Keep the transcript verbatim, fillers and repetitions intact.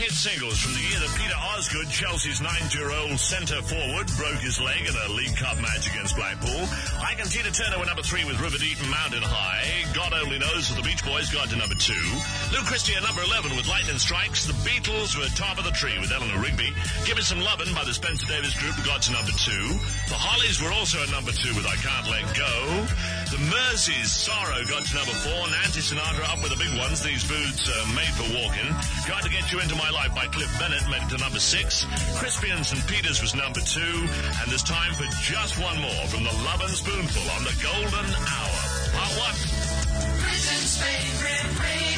hit singles from the year that Peter Osgood, Chelsea's nine-year-old centre forward, broke his leg in a League Cup match against Blackpool. Ike and Tina Turner were number three with River Deaton Mountain High. God Only Knows with the Beach Boys got to number two. Lou Christie at number eleven with Lightning Strikes. The Beatles were top of the tree with Eleanor Rigby. Give Me Some Lovin' by the Spencer Davis Group got to number two. The Hollies were also at number two with I Can't Let Go. The Merseys' Sorrow got to number four. Nancy Sinatra up with the big ones. These boots are made for walking. Got to Get You Into My Life by Cliff Bennett made it to number six. Crispy and Saint Peters was number two. And there's time for just one more from the Love and Spoonful on the Golden Hour. Part one. Britain's favorite radio.